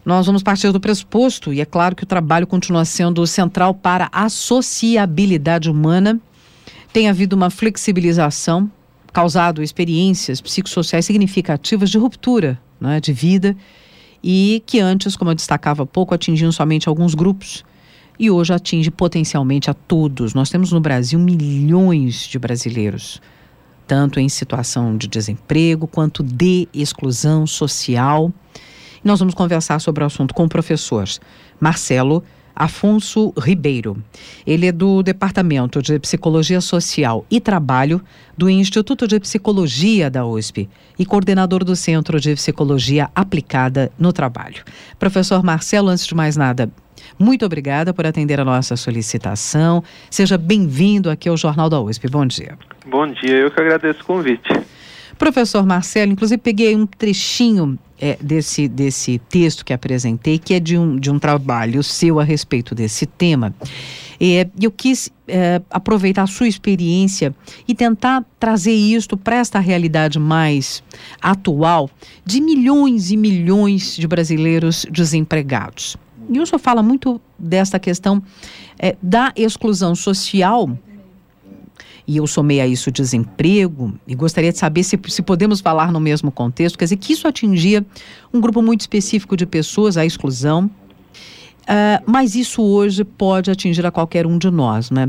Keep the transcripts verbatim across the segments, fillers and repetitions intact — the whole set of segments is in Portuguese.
Nós vamos partir do pressuposto, e é claro que o trabalho continua sendo central para a sociabilidade humana. Tem havido uma flexibilização, causado experiências psicossociais significativas de ruptura, né, de vida, e que antes, como eu destacava há pouco, atingiam somente alguns grupos, e hoje atinge potencialmente a todos. Nós temos no Brasil milhões de brasileiros, tanto em situação de desemprego quanto de exclusão social. Nós vamos conversar sobre o assunto com o professor Marcelo Afonso Ribeiro. Ele é do Departamento de Psicologia Social e Trabalho do Instituto de Psicologia da U S P e coordenador do Centro de Psicologia Aplicada no Trabalho. Professor Marcelo, antes de mais nada, muito obrigada por atender a nossa solicitação. Seja bem-vindo aqui ao Jornal da U S P. Bom dia. Bom dia, eu que agradeço o convite. Professor Marcelo, inclusive peguei um trechinho é, desse, desse texto que apresentei, que é de um, de um trabalho seu a respeito desse tema. E eu quis é, aproveitar a sua experiência e tentar trazer isto para esta realidade mais atual de milhões e milhões de brasileiros desempregados. E o senhor fala muito desta questão é, da exclusão social, e eu somei a isso desemprego, e gostaria de saber se, se podemos falar no mesmo contexto, quer dizer, que isso atingia um grupo muito específico de pessoas, a exclusão, uh, mas isso hoje pode atingir a qualquer um de nós, né?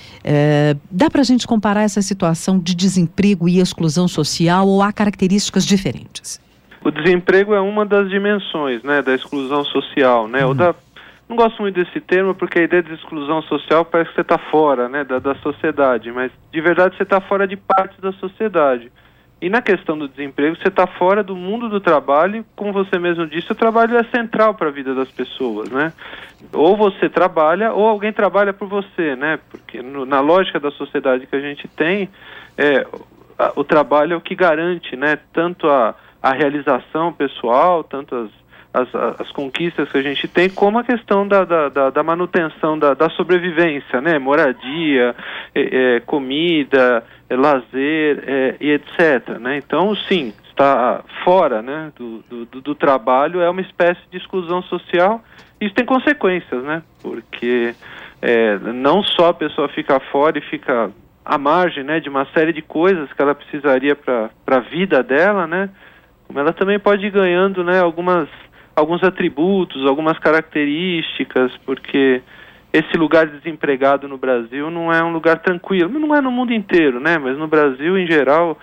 Uh, dá para a gente comparar essa situação de desemprego e exclusão social, ou há características diferentes? O desemprego é uma das dimensões, né, da exclusão social, né, uhum. ou da... Não gosto muito desse termo porque a ideia de exclusão social parece que você está fora, né, da, da sociedade, mas de verdade você está fora de parte da sociedade. E na questão do desemprego você está fora do mundo do trabalho, como você mesmo disse, o trabalho é central para a vida das pessoas, né? Ou você trabalha ou alguém trabalha por você, né? Porque no, na lógica da sociedade que a gente tem, é, a, o trabalho é o que garante, né, tanto a, a realização pessoal, tanto as As, as conquistas que a gente tem, como a questão da, da, da, da manutenção da, da sobrevivência, né? Moradia, é, é, comida, é, lazer, é, e etcétera, né? Então, sim, está fora, né, do, do, do trabalho, é uma espécie de exclusão social. Isso tem consequências, né? Porque é, não só a pessoa fica fora e fica à margem, né, de uma série de coisas que ela precisaria para a vida dela, né? Como ela também pode ir ganhando, né, algumas alguns atributos, algumas características, porque esse lugar de desempregado no Brasil não é um lugar tranquilo, não é no mundo inteiro, né? Mas no Brasil, em geral,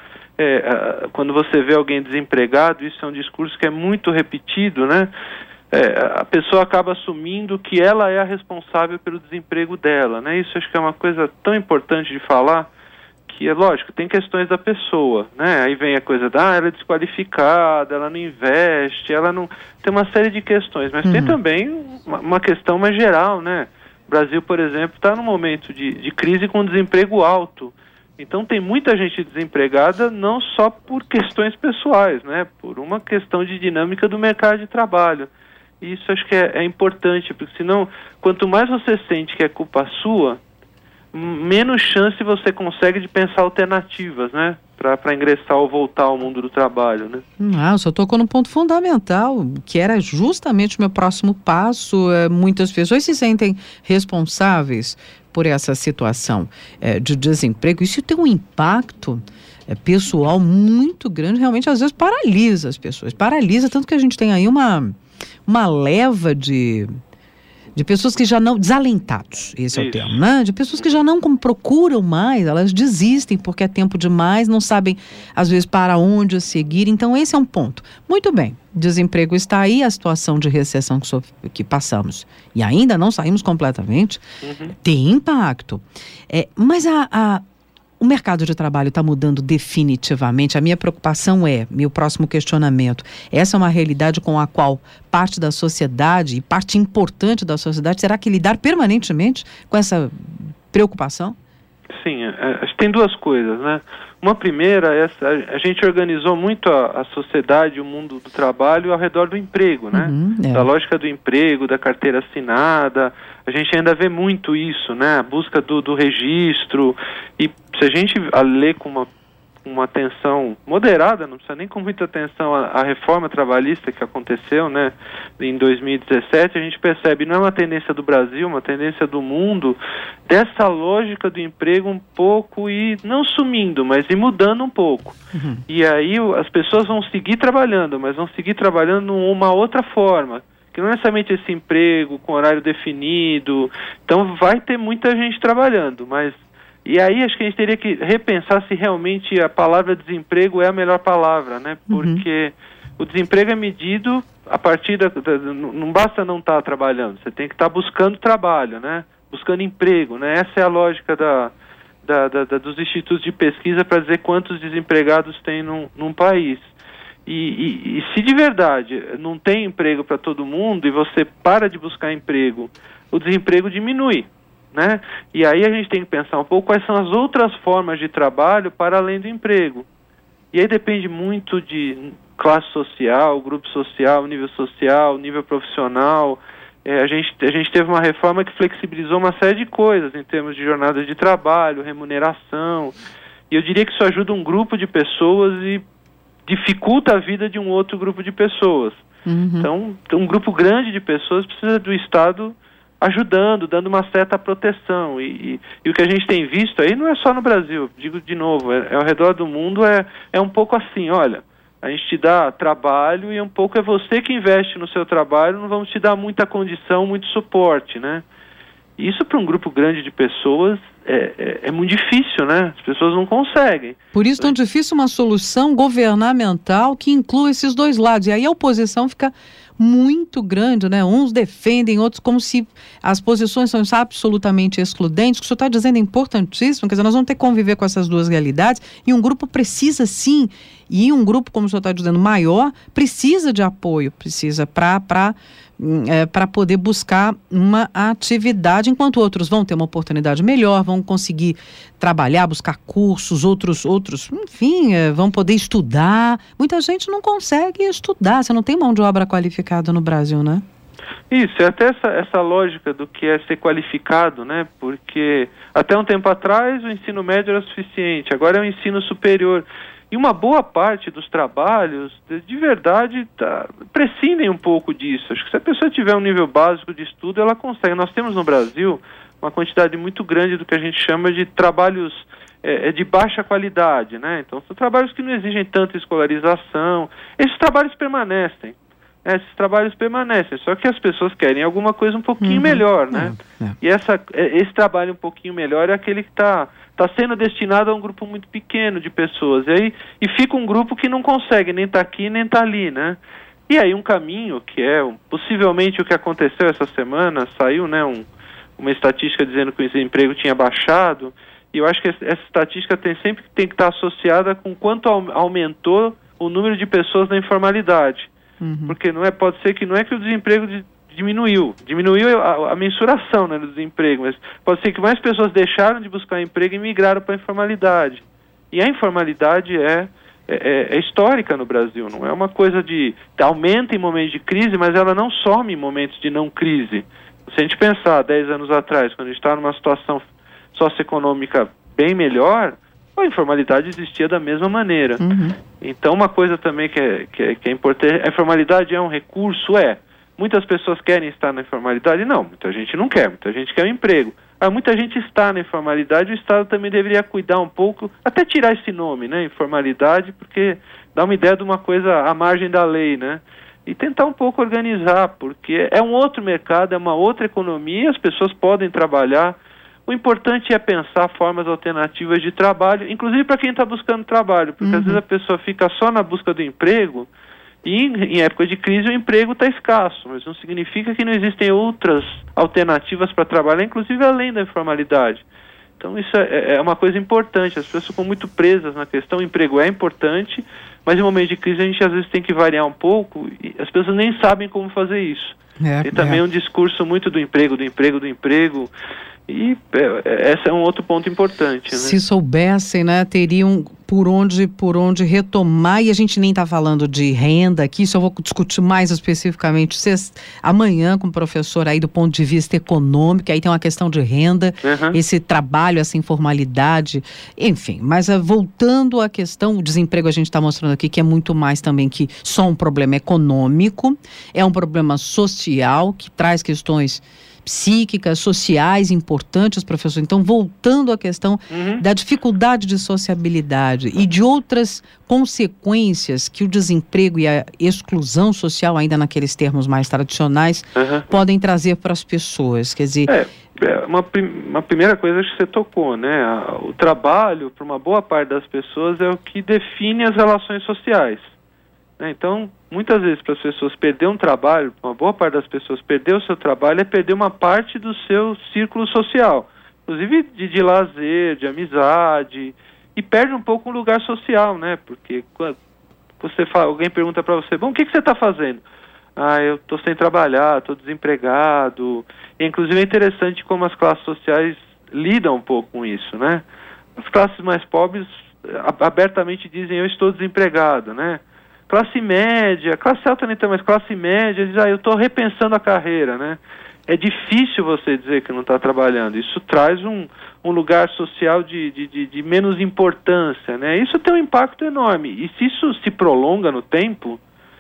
é, quando você vê alguém desempregado, isso é um discurso que é muito repetido, né? É, a pessoa acaba assumindo que ela é a responsável pelo desemprego dela, né? Isso acho que é uma coisa tão importante de falar, que é lógico, tem questões da pessoa, né? Aí vem a coisa da, ah, ela é desqualificada, ela não investe, ela não... Tem uma série de questões, mas uhum. tem também uma, uma questão mais geral, né? O Brasil, por exemplo, está num momento de, de crise com desemprego alto. Então tem muita gente desempregada não só por questões pessoais, né? Por uma questão de dinâmica do mercado de trabalho. E isso acho que é, é importante, porque senão, quanto mais você sente que é culpa sua, menos chance você consegue de pensar alternativas, né? Para ingressar ou voltar ao mundo do trabalho, né? Ah, o senhor tocou num ponto fundamental, que era justamente o meu próximo passo. É, muitas pessoas se sentem responsáveis por essa situação é, de desemprego. Isso tem um impacto é, pessoal muito grande, realmente às vezes paralisa as pessoas. Paralisa, tanto que a gente tem aí uma, uma leva de... de pessoas que já não, desalentados, esse é o termo, né? De pessoas que já não como, procuram mais, elas desistem porque é tempo demais, não sabem às vezes para onde seguir, então esse é um ponto. Muito bem, desemprego está aí, a situação de recessão que, so, que passamos e ainda não saímos completamente, uhum. tem impacto, é, mas a... a O mercado de trabalho está mudando definitivamente. A minha preocupação é, meu próximo questionamento, essa é uma realidade com a qual parte da sociedade, e parte importante da sociedade, terá que lidar permanentemente com essa preocupação? Sim, é, tem duas coisas, né? Uma primeira, essa, a gente organizou muito a, a sociedade, o mundo do trabalho ao redor do emprego, né? Uhum, é. Da lógica do emprego, da carteira assinada. A gente ainda vê muito isso, né? A busca do, do registro. E se a gente ler com uma com uma atenção moderada, não precisa nem com muita atenção à, à reforma trabalhista que aconteceu, né, em dois mil e dezessete, a gente percebe, não é uma tendência do Brasil, uma tendência do mundo, dessa lógica do emprego um pouco e não sumindo, mas ir mudando um pouco. Uhum. E aí as pessoas vão seguir trabalhando, mas vão seguir trabalhando de uma outra forma, que não é necessariamente esse emprego com horário definido. Então vai ter muita gente trabalhando, mas e aí acho que a gente teria que repensar se realmente a palavra desemprego é a melhor palavra, né? Porque uhum. o desemprego é medido a partir da, da não basta não estar trabalhando, você tem que estar buscando trabalho, né? Buscando emprego, né? Essa é a lógica da, da, da, da dos institutos de pesquisa para dizer quantos desempregados tem num, num país. E, e, e se de verdade não tem emprego para todo mundo e você para de buscar emprego, o desemprego diminui, né? E aí a gente tem que pensar um pouco quais são as outras formas de trabalho para além do emprego. E aí depende muito de classe social, grupo social, nível social, nível profissional. É, a gente, a gente teve uma reforma que flexibilizou uma série de coisas em termos de jornada de trabalho, remuneração. E eu diria que isso ajuda um grupo de pessoas e dificulta a vida de um outro grupo de pessoas. Uhum. Então, um grupo grande de pessoas precisa do Estado ajudando, dando uma certa proteção. E, e, e o que a gente tem visto aí não é só no Brasil, digo de novo, é, é ao redor do mundo, é, é um pouco assim, olha, a gente te dá trabalho e um pouco é você que investe no seu trabalho, não vamos te dar muita condição, muito suporte, né? Isso para um grupo grande de pessoas é, é, é muito difícil, né? As pessoas não conseguem. Por isso tão difícil uma solução governamental que inclua esses dois lados. E aí a oposição fica muito grande, né? Uns defendem, outros como se as posições são absolutamente excludentes. O que o senhor está dizendo é importantíssimo, quer dizer, nós vamos ter que conviver com essas duas realidades e um grupo precisa sim, e um grupo, como o senhor está dizendo, maior, precisa de apoio, precisa para para é, para poder buscar uma atividade, enquanto outros vão ter uma oportunidade melhor, vão conseguir trabalhar, buscar cursos, outros, outros, enfim, é, vão poder estudar. Muita gente não consegue estudar, você não tem mão de obra qualificada no Brasil, né? Isso, é até essa, essa lógica do que é ser qualificado, né? Porque até um tempo atrás o ensino médio era suficiente, agora é o ensino superior. E uma boa parte dos trabalhos, de, de verdade, tá, prescindem um pouco disso. Acho que se a pessoa tiver um nível básico de estudo, ela consegue. Nós temos no Brasil uma quantidade muito grande do que a gente chama de trabalhos é, de baixa qualidade, né? Então, são trabalhos que não exigem tanta escolarização. Esses trabalhos permanecem. Né? Esses trabalhos permanecem, só que as pessoas querem alguma coisa um pouquinho uhum. melhor, né? É, é. E essa, esse trabalho um pouquinho melhor é aquele que está tá sendo destinado a um grupo muito pequeno de pessoas. E aí e fica um grupo que não consegue nem estar tá aqui nem estar tá ali, né? E aí um caminho que é um, possivelmente o que aconteceu essa semana, saiu, né, um, uma estatística dizendo que o desemprego tinha baixado, e eu acho que essa estatística tem, sempre tem que estar associada com quanto aumentou o número de pessoas na informalidade. Uhum. Porque não é, pode ser que não é que o desemprego de, diminuiu, diminuiu a, a mensuração, né, do desemprego, mas pode ser que mais pessoas deixaram de buscar emprego e migraram para a informalidade. E a informalidade é, é, é histórica no Brasil, não é uma coisa de aumenta em momentos de crise, mas ela não some em momentos de não crise. Se a gente pensar dez anos atrás, quando a gente está numa situação socioeconômica bem melhor, a informalidade existia da mesma maneira. Uhum. Então, uma coisa também que é, que, é, que é importante, a informalidade é um recurso, é. Muitas pessoas querem estar na informalidade? Não, muita gente não quer, muita gente quer um emprego. Mas muita gente está na informalidade, o Estado também deveria cuidar um pouco, até tirar esse nome, né, informalidade, porque dá uma ideia de uma coisa à margem da lei, né? E tentar um pouco organizar, porque é um outro mercado, é uma outra economia, as pessoas podem trabalhar. O importante é pensar formas alternativas de trabalho, inclusive para quem está buscando trabalho, porque uhum. às vezes a pessoa fica só na busca do emprego e em, em época de crise o emprego está escasso, mas não significa que não existem outras alternativas para trabalhar, inclusive além da informalidade. Então isso é, é uma coisa importante, as pessoas ficam muito presas na questão, o emprego é importante, mas em momentos de crise a gente às vezes tem que variar um pouco e as pessoas nem sabem como fazer isso. É, e também é. um discurso muito do emprego, do emprego, do emprego. E é, esse é um outro ponto importante, né? Se soubessem, né, teriam por onde, por onde retomar, e a gente nem está falando de renda aqui, isso eu vou discutir mais especificamente sexta, amanhã com o professor aí do ponto de vista econômico, aí tem uma questão de renda, uhum. esse trabalho, essa informalidade, enfim, mas uh, voltando à questão, o desemprego a gente está mostrando aqui que é muito mais também que só um problema econômico, é um problema social que traz questões psíquicas, sociais importantes, professor. Então, voltando à questão uhum. da dificuldade de sociabilidade e de outras consequências que o desemprego e a exclusão social, ainda naqueles termos mais tradicionais, uhum. podem trazer para as pessoas. Quer dizer... É, uma, uma primeira coisa que você tocou, né? O trabalho, para uma boa parte das pessoas, é o que define as relações sociais. Então, muitas vezes, para as pessoas perder um trabalho, uma boa parte das pessoas perder o seu trabalho é perder uma parte do seu círculo social, inclusive de, de lazer, de amizade, e perde um pouco o lugar social, né? Porque quando você fala, alguém pergunta para você, bom, o que, que você está fazendo? Ah, eu estou sem trabalhar, estou desempregado. E, inclusive, é interessante como as classes sociais lidam um pouco com isso, né? As classes mais pobres abertamente dizem, eu estou desempregado, né? Classe média, classe alta nem tem, mas classe média, diz, ah, eu estou repensando a carreira, né? É difícil você dizer que não está trabalhando. Isso traz um, um lugar social de, de, de, de menos importância, né? Isso tem um impacto enorme. E se isso se prolonga no tempo,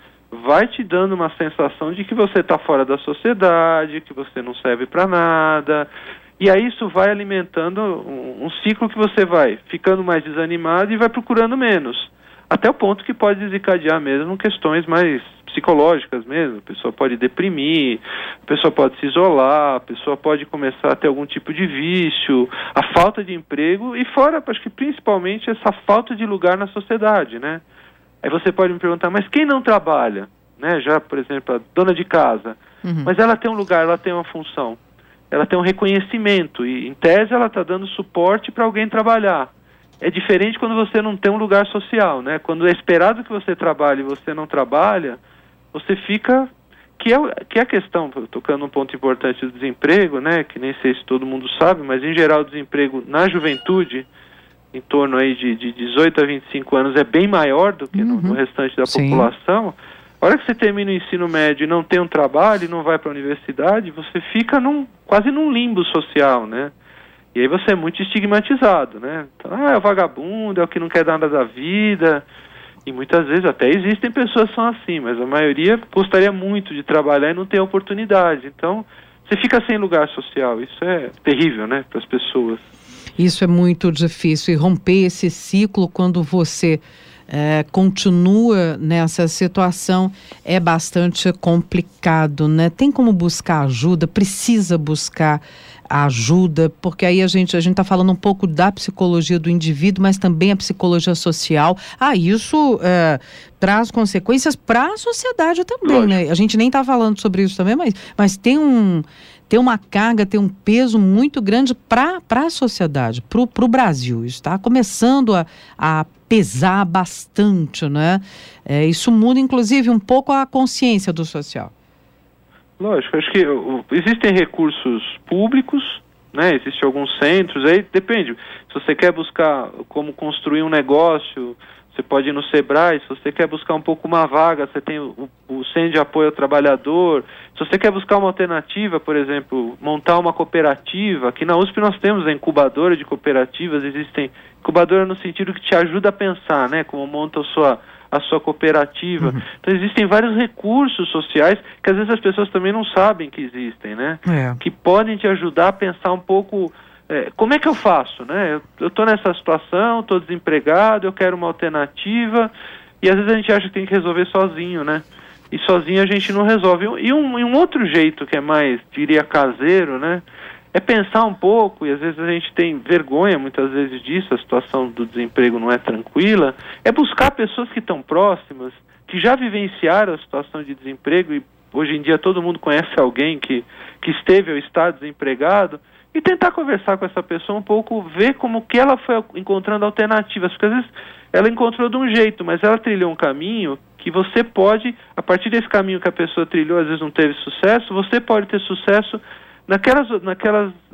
vai te dando uma sensação de que você está fora da sociedade, que você não serve para nada. E aí isso vai alimentando um, um ciclo que você vai ficando mais desanimado e vai procurando menos. Até o ponto que pode desencadear mesmo questões mais psicológicas mesmo. A pessoa pode deprimir, a pessoa pode se isolar, a pessoa pode começar a ter algum tipo de vício, a falta de emprego e fora, acho que principalmente essa falta de lugar na sociedade, né? Aí você pode me perguntar, mas quem não trabalha? Né? Já, por exemplo, a dona de casa. Uhum. Mas ela tem um lugar, ela tem uma função, ela tem um reconhecimento e, em tese, ela está dando suporte para alguém trabalhar. É diferente quando você não tem um lugar social, né? Quando é esperado que você trabalhe e você não trabalha, você fica... Que é, que é a questão, tocando um ponto importante do desemprego, né? Que nem sei se todo mundo sabe, mas em geral o desemprego na juventude, em torno aí de, de dezoito a vinte e cinco anos, é bem maior do que uhum. no, no restante da Sim. população. A hora que você termina o ensino médio e não tem um trabalho, e não vai para a universidade, você fica num, quase num limbo social, né? E aí você é muito estigmatizado, né? Então, ah, é o vagabundo, é o que não quer nada da vida. E muitas vezes até existem pessoas que são assim, mas a maioria gostaria muito de trabalhar e não tem oportunidade. Então, você fica sem lugar social. Isso é terrível, né, para as pessoas. Isso é muito difícil. E romper esse ciclo quando você é, continua nessa situação é bastante complicado, né? Tem como buscar ajuda, precisa buscar a ajuda, porque aí a gente a gente está falando um pouco da psicologia do indivíduo, mas também a psicologia social. Ah, isso é, traz consequências para a sociedade também, Lógico. né? A gente nem está falando sobre isso também, mas, mas tem um tem uma carga, tem um peso muito grande para a sociedade, para o Brasil. Isso está começando a, a pesar bastante, né? É, isso muda, inclusive, um pouco a consciência do social. Lógico, acho que uh, existem recursos públicos, né? Existem alguns centros, aí depende. Se você quer buscar como construir um negócio, você pode ir no Sebrae. Se você quer buscar um pouco uma vaga, você tem o, o Centro de Apoio ao Trabalhador. Se você quer buscar uma alternativa, por exemplo, montar uma cooperativa, aqui na U S P nós temos a incubadora de cooperativas, existem incubadora no sentido que te ajuda a pensar, né? Como monta a sua... a sua cooperativa. Uhum. Então existem vários recursos sociais que às vezes as pessoas também não sabem que existem, né? É. Que podem te ajudar a pensar um pouco, é, como é que eu faço, né? Eu estou nessa situação, estou desempregado, eu quero uma alternativa, e às vezes a gente acha que tem que resolver sozinho, né? E sozinho a gente não resolve. E um, e um outro jeito que é mais, diria, caseiro, né? É pensar um pouco, e às vezes a gente tem vergonha muitas vezes disso, a situação do desemprego não é tranquila, é buscar pessoas que estão próximas, que já vivenciaram a situação de desemprego, e hoje em dia todo mundo conhece alguém que, que esteve ou está desempregado, e tentar conversar com essa pessoa um pouco, ver como que ela foi encontrando alternativas, porque às vezes ela encontrou de um jeito, mas ela trilhou um caminho que você pode, a partir desse caminho que a pessoa trilhou, às vezes não teve sucesso, você pode ter sucesso naquelas, naquelas,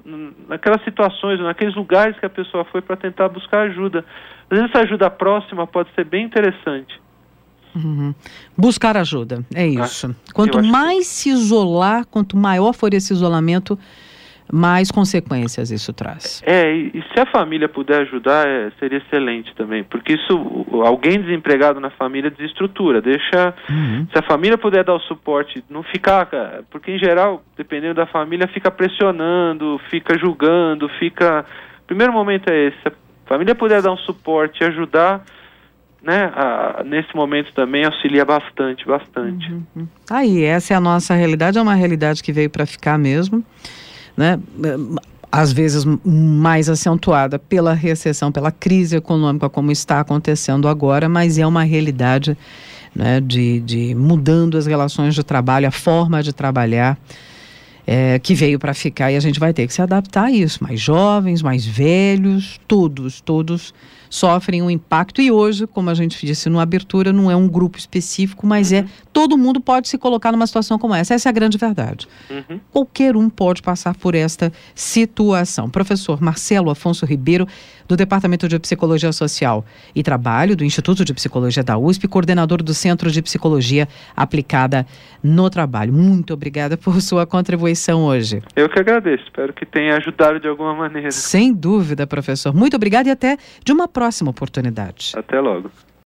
naquelas situações, naqueles lugares que a pessoa foi para tentar buscar ajuda. Às vezes essa ajuda próxima pode ser bem interessante. Uhum. Buscar ajuda, é isso. Ah, quanto mais que... se isolar, quanto maior for esse isolamento, mais consequências isso traz. É, e, e se a família puder ajudar, é, seria excelente também, porque isso, alguém desempregado na família desestrutura, deixa, uhum. se a família puder dar o suporte, não ficar, porque em geral, dependendo da família, fica pressionando, fica julgando, fica, o primeiro momento é esse, se a família puder dar um suporte e ajudar, né, a, nesse momento também auxilia bastante, bastante. Uhum. Aí, essa é a nossa realidade, é uma realidade que veio para ficar mesmo, né? Às vezes mais acentuada pela recessão, pela crise econômica como está acontecendo agora, mas é uma realidade, né, de, de mudando as relações de trabalho, a forma de trabalhar, é, que veio para ficar, e a gente vai ter que se adaptar a isso. Mais jovens, mais velhos, todos, todos sofrem um impacto, e hoje, como a gente disse na abertura, não é um grupo específico, mas uhum. é, todo mundo pode se colocar numa situação como essa, essa é a grande verdade. Uhum. Qualquer um pode passar por esta situação. Professor Marcelo Afonso Ribeiro, do Departamento de Psicologia Social e Trabalho, do Instituto de Psicologia da U S P, coordenador do Centro de Psicologia Aplicada no Trabalho. Muito obrigada por sua contribuição hoje. Eu que agradeço, espero que tenha ajudado de alguma maneira. Sem dúvida, professor. Muito obrigada e até de uma próxima oportunidade. Até logo.